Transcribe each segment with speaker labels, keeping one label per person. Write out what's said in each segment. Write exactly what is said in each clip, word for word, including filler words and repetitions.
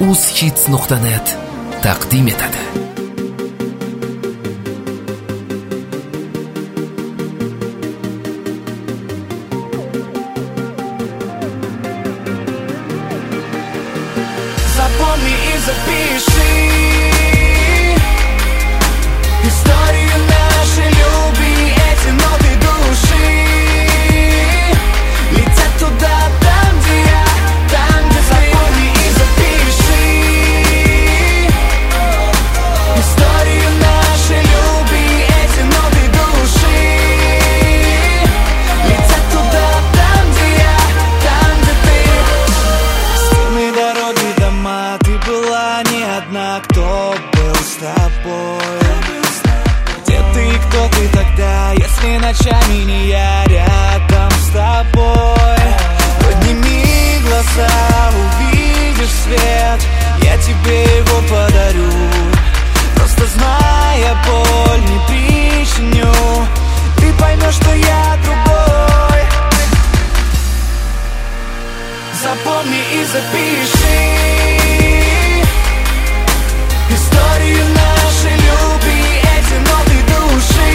Speaker 1: uzyhits nuqta net taqdim etadi.
Speaker 2: Запомни и запиши историю нашей любви, эти ноты души летят туда, там, где я, там, где ты. Запомни и запиши историю нашей любви, эти ноты души летят туда, там, где я, там, где ты. Стены, дороги, дома, ты была не одна, кто был с тобой. Где ты и кто ты тогда, если ночами не я рядом с тобой? Подними глаза, увидишь свет, я тебе его подарю. Просто зная боль, не причиню, ты поймешь, что я другой. Запомни и запиши историю нашей любви, эти ноты души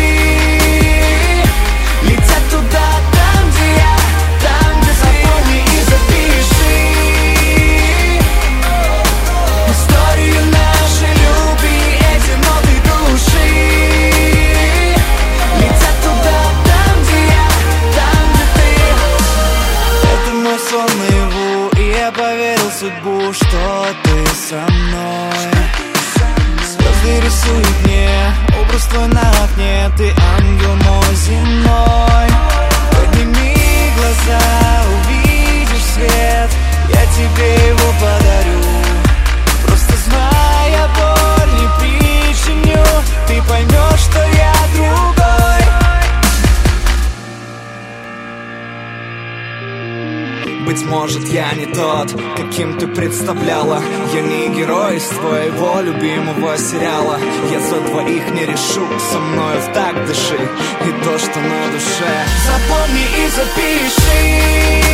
Speaker 2: летят туда, там, где я, там, где ты. Запомни и запиши историю нашей любви, эти ноты души летят туда, там, где я, там, где ты. Это мой сон наяву, и я поверил в судьбу, что ты со мной. Звезды рисуют мне образ твой на окне, ты ангел мой земной. Подними глаза, увидишь свет, я тебе его подарю. Просто зная боль, не причиню, ты поймешь, что я другой. Быть может, я не тот, каким ты представляла. Я не герой из твоего любимого сериала. Я за двоих не решу, со мною в так дыши, и то, что на душе. Запомни и запиши